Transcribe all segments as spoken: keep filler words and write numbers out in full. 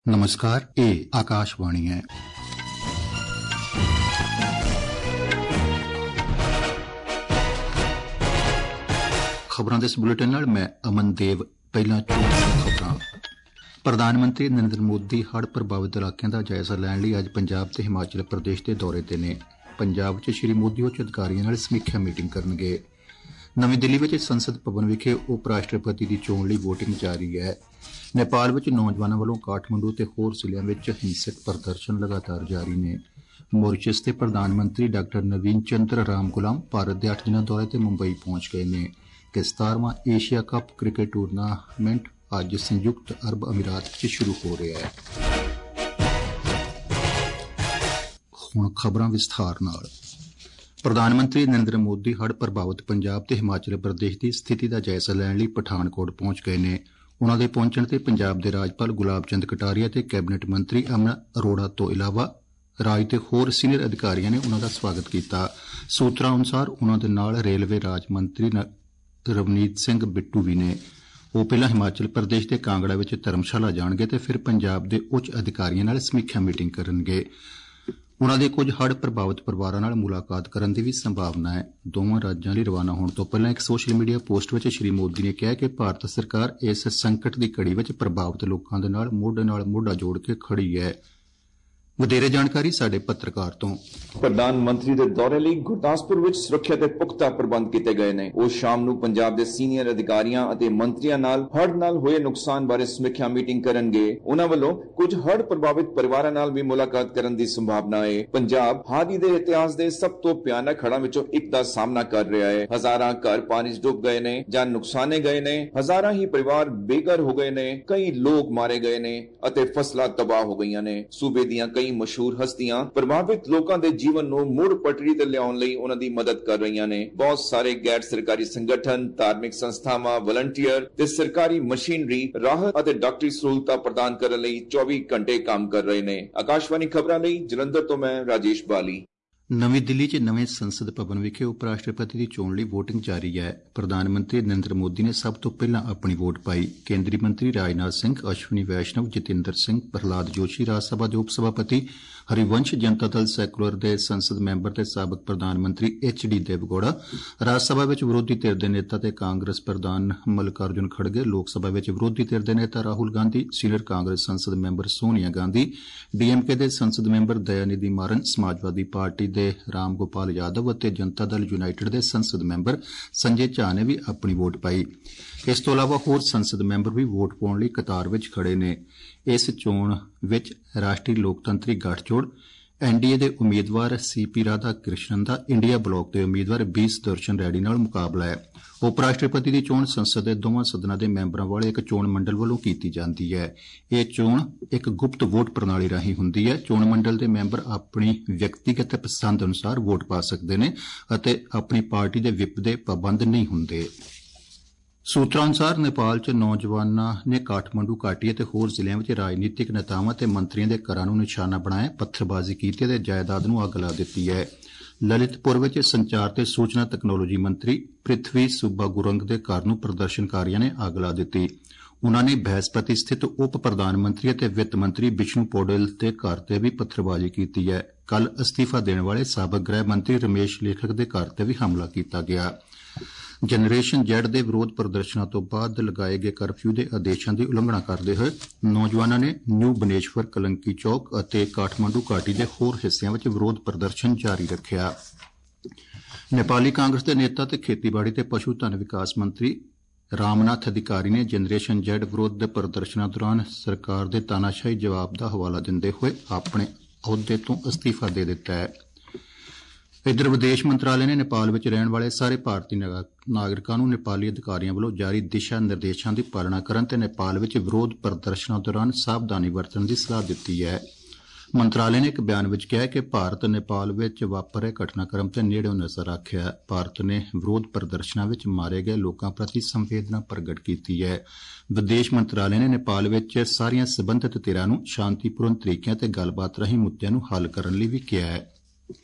नमस्कार, ये आकाशवाणी है। खबरों के इस बुलेटिन नाल मैं अमन देव। पहला खबरां। प्रधानमंत्री नरेंद्र मोदी हड़ प्रभावित इलाकों का जायजा लैण लई अज पंजाब ते हिमाचल प्रदेश के दौरे ते ने। पंजाब च श्री मोदी उच्च अधिकारियों नाल समीक्षा मीटिंग करनगे। नवी दिल्ली में संसद भवन विखे उप राष्ट्रपति की चोण लई वोटिंग जारी है। नेपाल में नौजवानों वालों काठमंडू ते होर जिलों में हिंसक प्रदर्शन लगातार जारी ने। मॉरीशस के प्रधानमंत्री डॉक्टर नवीन चंद्र राम गुलाम भारत के अठ दिना दौरे ते मुंबई पहुंच गए ने। कि सतारवां एशिया कप क्रिकेट टूरनामेंट अज संयुक्त अरब अमीरात च शुरू हो रहा है। हुण खबरां विस्तार नाल। प्रधानमंत्री नरेंद्र मोदी हड़ प्रभावित पंजाब ते हिमाचल प्रदेश की स्थिति का जायजा लैण लई पठानकोट पहुंच गए ने। उन्हां दे पहुंचण ते पंजाब दे राज्यपाल गुलाब चंद कटारिया ते कैबिनेट मंत्री अमन अरोड़ा तो इलावा राज के होर सीनियर अधिकारियों ने उन्हां दा स्वागत किया। सूत्रां अनुसार उन्हां दे नाल रेलवे राज मंत्री रवनीत सिंह बिट्टू भी ने। वो पहला हिमाचल प्रदेश के कांगड़ा में धर्मशाला जाणगे ते फिर पंजाब के उच्च अधिकारियों नाल समीक्षा मीटिंग करनगे। उन्हां दे कुछ हड़ प्रभावित परिवारां नाल मुलाकात करन दी भी संभावना है। दोवां राज्यां लई रवाना होण तो पहलां एक सोशल मीडिया पोस्ट विच श्री मोदी ने कहा कि भारत सरकार इस संकट की घड़ी विच प्रभावित लोकां दे नाल मोढे नाल मोढा जोड़ के खड़ी है। वधेरे जानकारी साडे पत्रकार तो। प्रधानमंत्री दे दौरे लई गुरदासपुर विच सुरक्षा दे पुख्ता प्रबंध कीते गए ने। ਉਹ ਸ਼ਾਮ ਨੂੰ ਪੰਜਾਬ ਦੇ ਸੀਨੀਅਰ ਅਧਿਕਾਰੀਆਂ ਅਤੇ ਮੰਤਰੀਆਂ ਨਾਲ ਹੜ੍ਹ ਨਾਲ ਹੋਏ ਨੁਕਸਾਨ ਬਾਰੇ ਸਮੀਖਿਆ ਮੀਟਿੰਗ ਕਰਨਗੇ। ਉਹਨਾਂ ਵੱਲੋਂ ਕੁਝ ਹੜ੍ਹ ਪ੍ਰਭਾਵਿਤ ਪਰਿਵਾਰਾਂ ਨਾਲ ਵੀ ਮੁਲਾਕਾਤ ਕਰਨ ਦੀ ਸੰਭਾਵਨਾ ਹੈ। ਪੰਜਾਬ ਹਾਲ ਹੀ ਦੇ ਇਤਿਹਾਸ ਦੇ ਸਭ ਤੋਂ ਭਿਆਨਕ ਹੜ੍ਹਾਂ ਵਿੱਚੋਂ ਇੱਕ ਦਾ ਸਾਹਮਣਾ ਕਰ ਰਿਹਾ ਹੈ। ਹਜ਼ਾਰਾਂ ਘਰ ਪਾਣੀ 'ਚ ਡੁੱਬ ਗਏ ਨੇ ਜਾਂ ਨੁਕਸਾਨੇ ਗਏ ਨੇ। ਹਜ਼ਾਰਾਂ ਹੀ ਪਰਿਵਾਰ ਬੇਘਰ ਹੋ ਗਏ ਨੇ। ਕਈ ਲੋਕ ਮਾਰੇ ਗਏ ਨੇ ਅਤੇ ਫਸਲਾਂ ਤਬਾਹ ਹੋ ਗਈਆਂ ਨੇ। ਸੂਬੇ ਦੀਆਂ ਕਈ ਮਸ਼ਹੂਰ ਹਸਤੀਆਂ ਪ੍ਰਭਾਵਿਤ ਲੋਕਾਂ ਦੇ ਜੀਵਨ ਨੂੰ ਮੁੜ ਪਟੜੀ ਤੇ ਲਿਆਉਣ ਲਈ ਉਹਨਾਂ ਦੀ ਮਦਦ ਕਰ ਰਹੀਆਂ ਨੇ। ਬਹੁਤ ਸਾਰੇ ਗੈਰ ਸਰਕਾਰੀ ਸੰਗਠਨ, ਧਾਰਮਿਕ ਸੰਸਥਾਵਾਂ, ਵਲੰਟੀਅਰ ਤੇ ਸਰਕਾਰੀ ਮਸ਼ੀਨਰੀ ਰਾਹਤ ਅਤੇ ਡਾਕਟਰੀ ਸਹੂਲਤਾਂ ਪ੍ਰਦਾਨ ਕਰਨ ਲਈ ਚੌਵੀ ਘੰਟੇ ਕੰਮ ਕਰ ਰਹੇ ਨੇ। ਆਕਾਸ਼ਵਾਣੀ ਖਬਰਾਂ ਲਈ ਜਲੰਧਰ ਤੋਂ ਮੈਂ ਰਾਜੇਸ਼ ਬਾਲੀ। नवी दिल्ली च नवे संसद भवन विखे उप राष्ट्रपति की चोण लई वोटिंग जारी है। प्रधानमंत्री नरेंद्र मोदी ने सब तो पहला अपनी वोट पाई। केंद्रीय मंत्री राजनाथ सिंह, अश्विनी वैष्णव, जितेंद्र सिंह, प्रहलाद जोशी, राज्यसभा के उप सभापति हरिवंश, जनता दल सैकुलर के संसद मैंबर ते साबक प्रधानमंत्री एच डी देवगौड़ा, राज्यसभा में विरोधी धिर के नेता ते कांग्रेस प्रधान मल्लिकार्जुन खड़गे, लोकसभा में विरोधी धिर के नेता राहुल गांधी, सीनियर कांग्रेस संसद मैंबर सोनिया गांधी, डीएमके के संसद मैंबर दयानिधि मारन, समाजवादी पार्टी के राम गोपाल यादव और जनता दल यूनाइटेड के संसद मैंबर संजय झा ने भी अपनी वोट पाई। इस तो इलावा होर संसद मैंबर भी वोट पाउण लई कतार विच खड़े ने। इस चोण विच राष्ट्रीय लोकतंत्री गठजोड़ एनडीए के उम्मीदवार सी पी राधा कृष्णन का इंडिया ब्लॉक के उम्मीदवार बी सुदर्शन रेड्डी नाल मुकाबला है। उप राष्ट्रपति की चोण संसद के दोवां सदनां के मैंबरां वाले एक चोण मंडल वालों की जाती है। यह चोण एक गुप्त वोट प्रणाली राही हुंदी है। चोण मंडल के मैंबर अपनी व्यक्तिगत पसंद अनुसार वोट पा सकते हैं अते अपनी पार्टी के विप दे पाबंद नहीं हुंदे। सूत्रां अनुसार नेपाल च नौजवानों ने काठमंडू घाटी ते होर जिलों में राजनीतिक नेतावां ते मंत्रियों के घरां नूं निशाना बनाया पत्थरबाजी की ते जायदाद नूं अग ला दित्ती है। ललितपुर में संचार ते सूचना तकनोलोजी मंत्री पृथ्वी सुब्बा गुरंग के घर नूं प्रदर्शनकारियों ने अग ला दी। उन्होंने बहसपति स्थित उप प्रधानमंत्री ते वित्त मंत्री विष्णु पौडेल के घर से भी पत्थरबाजी की है। कल अस्तीफा देने वाले साबक गृह मंत्री रमेश लेखक के घर से भी हमला किया गया। जनरेशन जेड के विरोध प्रदर्शनों तो बाद लगाए गए करफ्यू के आदेशों की उलंघना करते हुए नौजवानों ने न्यू बनेश्वर कलंकी चौक और काठमंडू घाटी के होर हिस्सों में विरोध प्रदर्शन जारी रखा। नेपाली कांग्रेस के नेता ते खेतीबाड़ी ते पशु धन विकास मंत्री रामनाथ अधिकारी ने जनरेशन जेड विरोध प्रदर्शनों दौरान सरकार के तानाशाही जवाब का हवाला देते हुए अपने अहुदे तो अस्तीफा दे दिता है। इधर विदेश मंत्रालय ने नेपाल में रहने वाले सारे भारतीय नागरिकों को नेपाली अधिकारियों वालों जारी दिशा निर्देशों की पालना करन ते नेपाल में विरोध प्रदर्शनों दौरान सावधानी बरतने की सलाह दी है। मंत्रालय ने एक बयान में कहा कि भारत नेपाल में वापरे घटनाक्रम से नेड़ों नजर रखा है। भारत ने विरोध प्रदर्शनों में मारे गए लोगों प्रति संवेदना प्रगट की है। विदेश मंत्रालय ने नेपाल में सारिया संबंधित धिरां नूं शांतिपूर्ण तरीके ते गलबात राहीं मुद्दों नूं हल करने लई भी कहा है।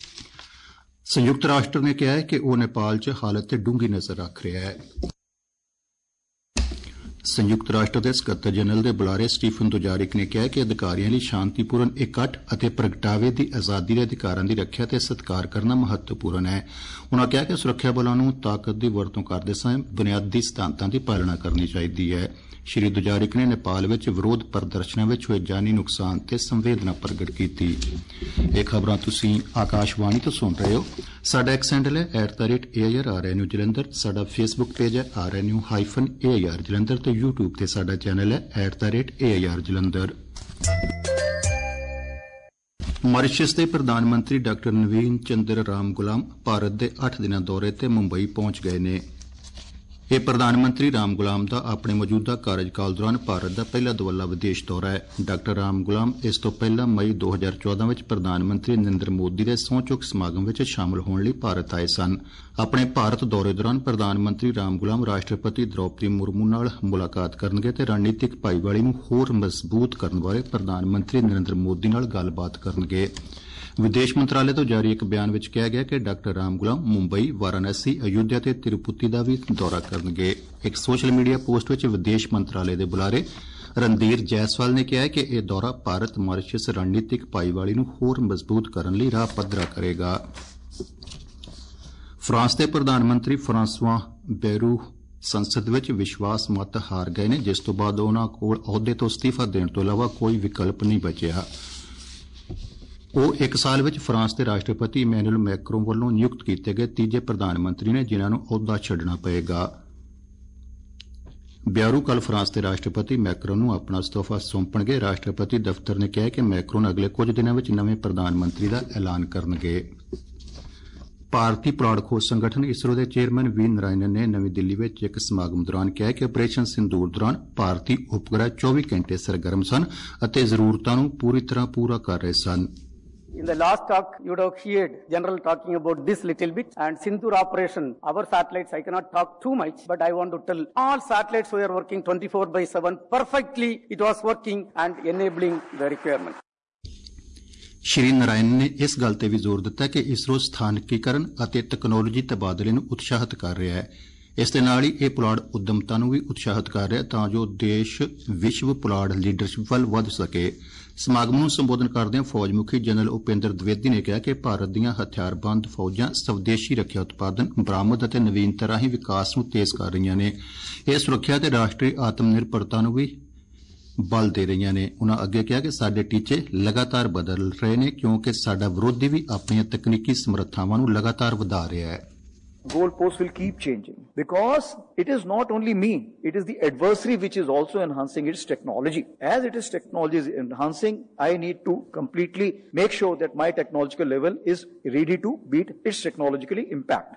संयुक्त राष्ट्र ने कहा है कि वह नेपाल च हालत ते डूंगी नजर रख रहा है। ਸੰਯੁਕਤ ਰਾਸ਼ਟਰ ਦੇ ਸਕੱਤਰ ਜਨਰਲ ਦੇ ਬੁਲਾਰੇ ਸਟੀਫਨ ਦੁਜਾਰਿਕ ਨੇ ਕਿਹਾ ਕਿ ਅਧਿਕਾਰੀਆਂ ਲਈ ਸ਼ਾਂਤੀਪੂਰਨ ਇਕੱਠ ਅਤੇ ਪ੍ਰਗਟਾਵੇ ਦੀ ਆਜ਼ਾਦੀ ਦੇ ਅਧਿਕਾਰਾਂ ਦੀ ਰੱਖਿਆ ਤੇ ਸਤਿਕਾਰ ਕਰਨਾ ਮਹੱਤਵਪੂਰਨ ਹੈ। ਉਨ੍ਹਾਂ ਕਿਹਾ ਕਿ ਸੁਰੱਖਿਆ ਬਲਾਂ ਨੂੰ ਤਾਕਤ ਦੀ ਵਰਤੋਂ ਕਰਦੇ ਸਮੇਂ ਬੁਨਿਆਦੀ ਸਿਧਾਂਤਾਂ ਦੀ ਪਾਲਣਾ ਕਰਨੀ ਚਾਹੀਦੀ ਹੈ। ਸ਼੍ਰੀ ਦੁਜਾਰਿਕ ਨੇ ਨੇਪਾਲ ਵਿੱਚ ਵਿਰੋਧ ਪ੍ਰਦਰਸ਼ਨਾਂ ਵਿੱਚ ਹੋਏ ਜਾਨੀ ਨੁਕਸਾਨ ਤੇ ਸੰਵੇਦਨਾ ਪ੍ਰਗਟ ਕੀਤੀ। ਇਹ ਖਬਰਾਂ ਤੁਸੀਂ ਆਕਾਸ਼ਵਾਣੀ ਤੋਂ ਸੁਣ ਰਹੇ ਹੋ। ਸਾਡਾ ਐਕਸ ਹੈਂਡਲ ਹੈ at the rate A I R R N U Jalandhar. ਸਾਡਾ ਫੇਸਬੁੱਕ ਪੇਜ ਹੈ R N U hyphen A I R Jalandhar ਤੇ ਯੂਟਿਊਬ ਤੇ ਸਾਡਾ ਚੈਨਲ ਹੈ at the rate A I R Jalandhar. Mauritius ਦੇ ਪ੍ਰਧਾਨ ਮੰਤਰੀ ਡਾਕਟਰ ਨਵੀਨ ਚੰਦਰ ਰਾਮ ਗੁਲਾਮ ਭਾਰਤ ਦੇ ਅੱਠ ਦਿਨਾਂ ਦੌਰੇ ਤੇ ਮੁੰਬਈ ਪਹੁੰਚ ਗਏ ਨੇ। ਇਹ ਪ੍ਰਧਾਨ ਮੰਤਰੀ ਰਾਮ ਗੁਲਾਮ ਦਾ ਆਪਣੇ ਮੌਜੂਦਾ ਕਾਰਜਕਾਲ ਦੌਰਾਨ ਭਾਰਤ ਦਾ ਪਹਿਲਾ ਦੁਵੱਲਾ ਵਿਦੇਸ਼ ਦੌਰਾ ਹੈ। ਡਾਕਟਰ ਰਾਮ ਗੁਲਾਮ ਇਸ ਤੋਂ ਪਹਿਲਾਂ ਮਈ ਦੋ ਹਜ਼ਾਰ ਚੌਦਾਂ ਵਿੱਚ ਪ੍ਰਧਾਨ ਮੰਤਰੀ ਨਰਿੰਦਰ ਮੋਦੀ ਦੇ ਸਹੁੰ ਚੁੱਕ ਸਮਾਗਮ ਵਿੱਚ ਸ਼ਾਮਲ ਹੋਣ ਲਈ ਭਾਰਤ ਆਏ ਸਨ। ਆਪਣੇ ਭਾਰਤ ਦੌਰੇ ਦੌਰਾਨ ਪ੍ਰਧਾਨ ਮੰਤਰੀ ਰਾਮ ਗੁਲਾਮ ਰਾਸ਼ਟਰਪਤੀ ਦ੍ਰੌਪਦੀ ਮੁਰਮੂ ਨਾਲ ਮੁਲਾਕਾਤ ਕਰਨਗੇ ਤੇ ਰਣਨੀਤਿਕ ਭਾਈਵਾਲੀ ਨੂੰ ਹੋਰ ਮਜ਼ਬੂਤ ਕਰਨ ਬਾਰੇ ਪ੍ਰਧਾਨ ਮੰਤਰੀ ਨਰਿੰਦਰ ਮੋਦੀ ਨਾਲ ਗੱਲਬਾਤ ਕਰਨਗੇ। ਵਿਦੇਸ਼ ਮੰਤਰਾਲੇ ਤੋਂ ਜਾਰੀ ਇੱਕ ਬਿਆਨ ਵਿੱਚ ਕਿਹਾ ਗਿਆ ਕਿ ਡਾਕਟਰ ਰਾਮ ਗੁਲਾਮ ਮੁੰਬਈ, ਵਾਰਾਣਸੀ, ਅਯੁੱਧਿਆ ਤੇ ਤਿਰੂਪਤੀ ਦਾ ਵੀ ਦੌਰਾ ਕਰਨਗੇ। ਇੱਕ ਸੋਸ਼ਲ ਮੀਡੀਆ ਪੋਸਟ ਵਿੱਚ ਵਿਦੇਸ਼ ਮੰਤਰਾਲੇ ਦੇ ਬੁਲਾਰੇ ਰਣਧੀਰ ਜੈਸਵਾਲ ਨੇ ਕਿਹਾ ਕਿ ਇਹ ਦੌਰਾ ਭਾਰਤ ਮਾਰੀਸ਼ਸ ਰਣਨੀਤਿਕ ਭਾਈਵਾਲੀ ਨੂੰ ਹੋਰ ਮਜ਼ਬੂਤ ਕਰਨ ਲਈ ਰਾਹ ਪੱਧਰਾ ਕਰੇਗਾ। ਫਰਾਂਸ ਦੇ ਪ੍ਰਧਾਨ ਮੰਤਰੀ ਫਰਾਂਸਵਾ ਬੈਰੂ ਸੰਸਦ ਵਿੱਚ ਵਿਸ਼ਵਾਸ ਮਤ ਹਾਰ ਗਏ ਨੇ, ਜਿਸ ਤੋਂ ਬਾਅਦ ਉਨ੍ਹਾਂ ਕੋਲ ਅਹੁਦੇ ਤੋਂ ਅਸਤੀਫਾ ਦੇਣ ਤੋਂ ਇਲਾਵਾ ਕੋਈ ਵਿਕਲਪ ਨਹੀਂ ਬਚਿਆ। ਉਹ ਇੱਕ ਸਾਲ ਵਿੱਚ ਫਰਾਂਸ ਦੇ ਰਾਸ਼ਟਰਪਤੀ ਇਮੈਨੂਅਲ ਮੈਕਰੋਂ ਵੱਲੋਂ ਨਿਯੁਕਤ ਕੀਤੇ ਗਏ ਤੀਜੇ ਪ੍ਰਧਾਨ ਮੰਤਰੀ ਨੇ, ਜਿਨ੍ਹਾਂ ਨੂੰ ਅਹੁਦਾ ਛੱਡਣਾ ਪਏਗਾ। ਬਿਆਰੂ ਕੱਲ੍ਹ ਫਰਾਂਸ ਦੇ ਰਾਸ਼ਟਰਪਤੀ ਮੈਕਰੋਂ ਨੂੰ ਆਪਣਾ ਅਸਤੀਫਾ ਸੌਂਪਣਗੇ। ਰਾਸ਼ਟਰਪਤੀ ਦਫ਼ਤਰ ਨੇ ਕਿਹਾ ਕਿ ਮੈਕਰੋਂ ਅਗਲੇ ਕੁਝ ਦਿਨਾਂ ਵਿੱਚ ਨਵੇਂ ਪ੍ਰਧਾਨ ਮੰਤਰੀ ਦਾ ਐਲਾਨ ਕਰਨਗੇ। ਭਾਰਤੀ ਪੁਲਾੜ ਖੋਜ ਸੰਗਠਨ ਇਸਰੋ ਦੇ ਚੇਅਰਮੈਨ ਵੀ ਨਾਰਾਇਣਨ ਨੇ ਨਵੀਂ ਦਿੱਲੀ ਵਿੱਚ ਇੱਕ ਸਮਾਗਮ ਦੌਰਾਨ ਕਿਹਾ ਕਿ ਆਪਰੇਸ਼ਨ ਸਿੰਦੂਰ ਦੌਰਾਨ ਭਾਰਤੀ ਉਪਗ੍ਰਹਿ ਚੌਵੀ ਘੰਟੇ ਸਰਗਰਮ ਸਨ ਅਤੇ ਜ਼ਰੂਰਤਾਂ ਨੂੰ ਪੂਰੀ ਤਰ੍ਹਾਂ ਪੂਰਾ ਕਰ ਰਹੇ ਸਨ। In the last talk, you would have heard General talking about this little bit and Sindoor operation. Our satellites, I cannot talk too much, but I want to tell all satellites were working twenty-four by seven perfectly. It was working and enabling the requirement. ਸ਼੍ਰੀ ਨਾਰਾਇਣ ਨੇ ਇਸ ਗੱਲ ਤੇ ਵੀ ਜ਼ੋਰ ਦਿੱਤਾ ਕਿ ਇਸਰੋ ਸਥਾਨਕੀਕਰਨ ਅਤੇ technology ਤਬਾਦਲੇ ਨੂੰ ਉਤਸ਼ਾਹਿਤ ਕਰ ਰਿਹਾ ਹੈ। ਇਸ ਦੇ ਨਾਲ ਹੀ ਇਹ ਪੁਲਾੜ ਉੱਦਮਤਾ ਨੂੰ ਵੀ ਉਤਸ਼ਾਹਿਤ ਕਰ ਰਿਹਾ ਤਾਂ ਜੋ ਦੇਸ਼ ਵਿਸ਼ਵ ਪੁਲਾੜ ਲੀਡਰਸ਼ਿਪ ਵੱਲ ਵਧ ਸਕੇ। ਸਮਾਗਮ ਨੂੰ ਸੰਬੋਧਨ ਕਰਦਿਆਂ ਫੌਜ ਮੁਖੀ ਜਨਰਲ ਉਪੇਂਦਰ ਦਵਿਵੇਦੀ ਨੇ ਕਿਹਾ ਕਿ ਭਾਰਤ ਦੀਆਂ ਹਥਿਆਰਬੰਦ ਫੌਜਾਂ ਸਵਦੇਸ਼ੀ ਰੱਖਿਆ ਉਤਪਾਦਨ, ਬਰਾਮਦ ਅਤੇ ਨਵੀਨਤਾ ਰਾਹੀਂ ਵਿਕਾਸ ਨੂੰ ਤੇਜ਼ ਕਰ ਰਹੀਆਂ ਨੇ। ਇਹ ਸੁਰੱਖਿਆ ਤੇ ਰਾਸ਼ਟਰੀ ਆਤਮ ਨਿਰਭਰਤਾ ਨੂੰ ਵੀ ਬਲ ਦੇ ਰਹੀਆਂ ਨੇ। ਉਨ੍ਹਾਂ ਅੱਗੇ ਕਿਹਾ ਕਿ ਸਾਡੇ ਟੀਚੇ ਲਗਾਤਾਰ ਬਦਲ ਰਹੇ ਨੇ ਕਿਉਂਕਿ ਸਾਡਾ ਵਿਰੋਧੀ ਵੀ ਆਪਣੀਆਂ ਤਕਨੀਕੀ ਸਮਰੱਥਾਵਾਂ ਨੂੰ ਲਗਾਤਾਰ ਵਧਾ ਰਿਹਾ ਹੈ। Goalposts will keep changing because it is not only me, it is the adversary which is also enhancing its technology. As it is technology is enhancing, I need to completely make sure that my technological level is ready to beat its technologically impact.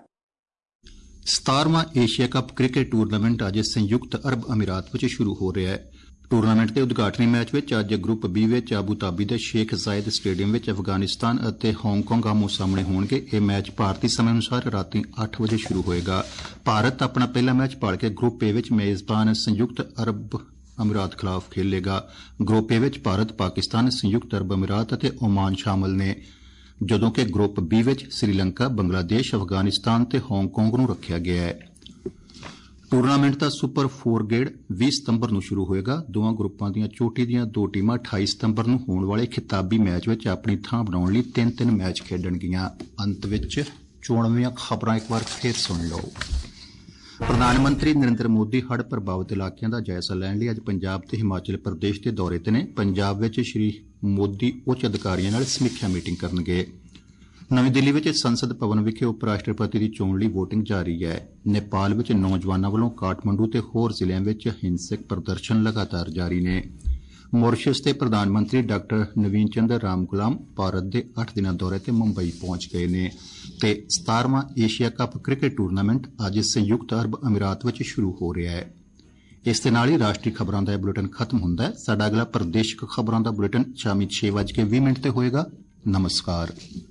ਸਤਾਰਵਾਂ Asia cup cricket tournament ਅੱਜ ਸੰਯੁਕਤ ਅਰਬ ਅਮੀਰਾਤ ਵਿੱਚ ਸ਼ੁਰੂ ਹੋ ਰਿਹਾ ਹੈ। Tournament ਦੇ ਉਦਘਾਟਨੀ ਮੈਚ ਵਿੱਚ ਅੱਜ ਗਰੁੱਪ ਬੀ ਵਿੱਚ ਆਬੂ ਧਾਬੀ ਦੇ ਸ਼ੇਖ ਜ਼ਾਇਦ ਸਟੇਡੀਅਮ ਵਿੱਚ ਅਫਗਾਨਿਸਤਾਨ ਅਤੇ ਹਾਂਗਕਾਂਗ ਆਮੋ ਸਾਹਮਣੇ ਹੋਣਗੇ। ਇਹ ਮੈਚ ਭਾਰਤੀ ਸਮੇਂ ਅਨੁਸਾਰ ਰਾਤੀ ਅੱਠ ਵਜੇ ਸ਼ੁਰੂ ਹੋਏਗਾ। ਭਾਰਤ ਆਪਣਾ ਪਹਿਲਾ ਮੈਚ ਭਾਲ ਕੇ ਗਰੁੱਪ ਏ ਵਿੱਚ ਮੇਜ਼ਬਾਨ ਸੰਯੁਕਤ ਅਰਬ ਅਮੀਰਾਤ ਖਿਲਾਫ ਖੇਲੇਗਾ। ਗਰੁੱਪ ਏ ਵਿੱਚ ਭਾਰਤ, ਪਾਕਿਸਤਾਨ, ਸੰਯੁਕਤ ਅਰਬ ਅਮੀਰਾਤ ਅਤੇ ਓਮਾਨ ਸ਼ਾਮਲ ਨੇ, ਜਦੋਂ ਕਿ ਗਰੁੱਪ ਬੀ ਵਿੱਚ ਸ੍ਰੀਲੰਕਾ, ਬੰਗਲਾਦੇਸ਼, ਅਫਗਾਨਿਸਤਾਨ ਤੇ ਹਾਂਗਕਾਂਗ ਨੂੰ ਰੱਖਿਆ ਗਿਆ ਹੈ। ਟੂਰਨਾਮੈਂਟ ਦਾ ਸੁਪਰ ਫੋਰ ਗੇੜ ਵੀਹ ਸਤੰਬਰ ਨੂੰ ਸ਼ੁਰੂ ਹੋਏਗਾ। ਦੋਵਾਂ ਗਰੁੱਪਾਂ ਦੀਆਂ ਚੋਟੀ ਦੀਆਂ ਦੋ ਟੀਮਾਂ ਅਠਾਈ ਸਤੰਬਰ ਨੂੰ ਹੋਣ ਵਾਲੇ ਖਿਤਾਬੀ ਮੈਚ ਵਿੱਚ ਆਪਣੀ ਥਾਂ ਬਣਾਉਣ ਲਈ ਤਿੰਨ ਤਿੰਨ ਮੈਚ ਖੇਡਣਗੀਆਂ। ਅੰਤ ਵਿੱਚ ਚੋਣਵੀਆਂ ਖਬਰਾਂ ਇੱਕ ਵਾਰ ਫੇਰ ਸੁਣ ਲਓ। ਪ੍ਰਧਾਨ ਮੰਤਰੀ ਨਰਿੰਦਰ ਮੋਦੀ ਹੜ੍ਹ ਪ੍ਰਭਾਵਿਤ ਇਲਾਕਿਆਂ ਦਾ ਜਾਇਜ਼ਾ ਲੈਣ ਲਈ ਅੱਜ ਪੰਜਾਬ ਤੇ ਹਿਮਾਚਲ ਪ੍ਰਦੇਸ਼ ਦੇ ਦੌਰੇ ਤੇ ਨੇ। ਪੰਜਾਬ ਵਿੱਚ ਸ਼੍ਰੀ ਮੋਦੀ ਉੱਚ ਅਧਿਕਾਰੀਆਂ ਨਾਲ ਸਮੀਖਿਆ ਮੀਟਿੰਗ ਕਰਨਗੇ। ਨਵੀਂ ਦਿੱਲੀ ਵਿੱਚ ਸੰਸਦ ਭਵਨ ਵਿਖੇ ਉਪ ਰਾਸ਼ਟਰਪਤੀ ਦੀ ਚੋਣ ਲਈ ਵੋਟਿੰਗ ਜਾਰੀ ਹੈ। ਨੇਪਾਲ ਵਿੱਚ ਨੌਜਵਾਨਾਂ ਵੱਲੋਂ ਕਾਠਮੰਡੂ ਤੇ ਹੋਰ ਜ਼ਿਲ੍ਹਿਆਂ ਵਿੱਚ ਹਿੰਸਕ ਪ੍ਰਦਰਸ਼ਨ ਲਗਾਤਾਰ ਜਾਰੀ ਨੇ। ਮੌਰੀਸ਼ਸ ਦੇ ਪ੍ਰਧਾਨ ਮੰਤਰੀ ਡਾਕਟਰ ਨਵੀਨ ਚੰਦਰ ਰਾਮ ਗੁਲਾਮ ਭਾਰਤ ਦੇ ਅੱਠ ਦਿਨਾਂ ਦੌਰੇ ਤੇ ਮੁੰਬਈ ਪਹੁੰਚ ਗਏ ਨੇ ਤੇ ਸਤਾਰਵਾਂ ਏਸ਼ੀਆ ਕੱਪ ਕ੍ਰਿਕਟ ਟੂਰਨਾਮੈਂਟ ਅੱਜ ਸੰਯੁਕਤ ਅਰਬ ਅਮੀਰਾਤ ਵਿੱਚ ਸ਼ੁਰੂ ਹੋ ਰਿਹਾ ਹੈ। ਇਸ ਦੇ ਨਾਲ ਹੀ ਰਾਸ਼ਟਰੀ ਖਬਰਾਂ ਦਾ ਇਹ ਬੁਲੇਟਿਨ ਖਤਮ ਹੁੰਦਾ ਹੈ। ਸਾਡਾ ਅਗਲਾ ਪ੍ਰਦੇਸ਼ਕ ਖਬਰਾਂ ਦਾ ਬੁਲੇਟਿਨ ਸ਼ਾਮੀ ਛੇ ਵੱਜ ਕੇ ਵੀਹ ਮਿੰਟ ਤੇ ਹੋਏਗਾ। ਨਮਸਕਾਰ।